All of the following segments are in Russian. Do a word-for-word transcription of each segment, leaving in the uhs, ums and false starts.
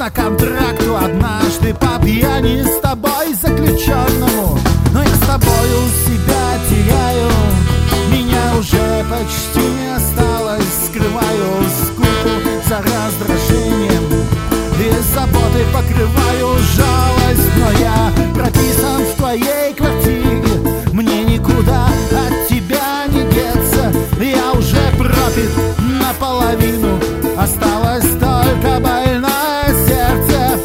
на контракту однажды по пьяни с тобой заключенному. Но я с тобою себя теряю, меня уже почти не осталось. Скрываю скуку за раздражением и заботой покрываю жалость. Но я прописан в твоей квартире, мне никуда от тебя не деться. Я уже пропит наполовину, осталось только больное сердце.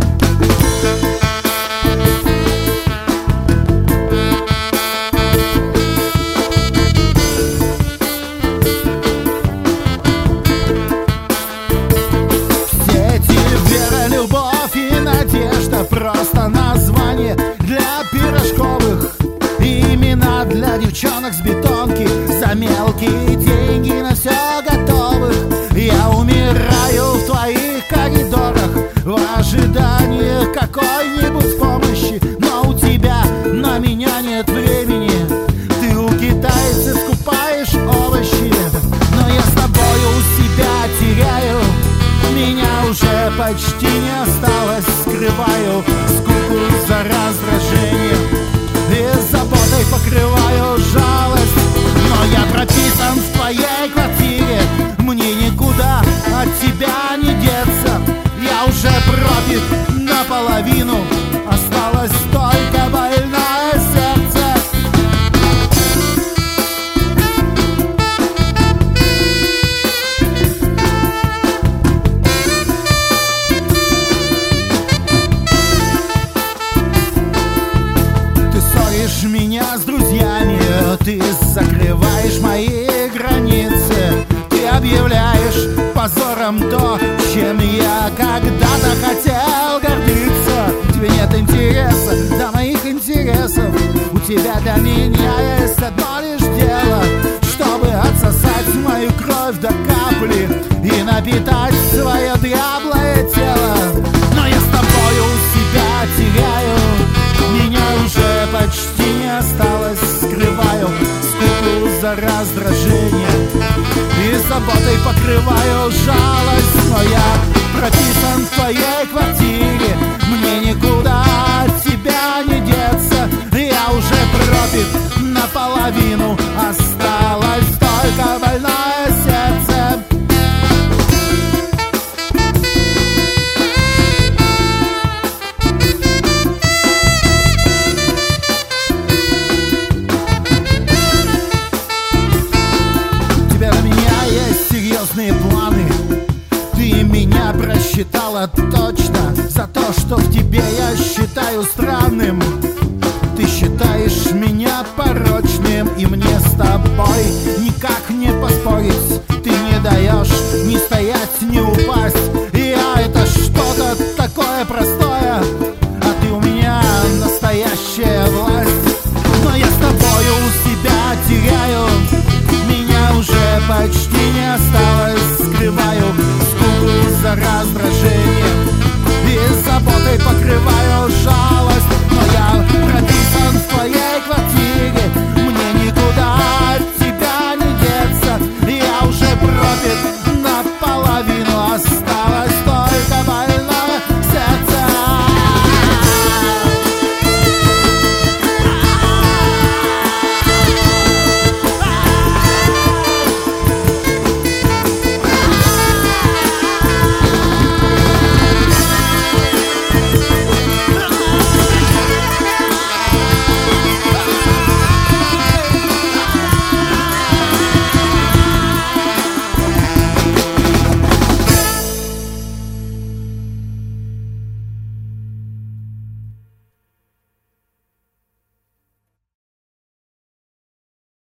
Все эти вера, любовь и надежда просто название для пирожковых, имена для девчонок с бетонки, за мелкие деньги на все готовых. Я умираю в твоих коридорах в ожидании какой-нибудь помощи, но у тебя на меня нет времени. Ты у китайцев скупаешь овощи, но я с тобою себя теряю, меня уже почти не осталось. Скрываю скуку за раздражением и заботой покрываю жалость. Но я прописан в твоей квартире, мне никуда от тебя не деться. Я уже пропит наполовину, осталось только больное сердце. Ты ссоришь меня с друзьями, ты закрываешь мои границы, ты объявляешь позором то, чем я когда-то хотел гордиться. Тебе нет интереса до моих интересов, у тебя для меня есть одно лишь дело, чтобы отсосать мою кровь до капли и напитать свое дряблое тело. Но я с тобою себя теряю, меня уже почти не осталось. Скрываю скуку за раздражение и заботой покрываю жалость. Но я прописан в твоей квартире, мне никуда от тебя не деться. Я уже пропит наполовину, осталось только больное сердце. Серьезные планы, ты меня просчитала точно за то, что в тебе я считаю странным. Ты считаешь меня порочным, и мне с тобой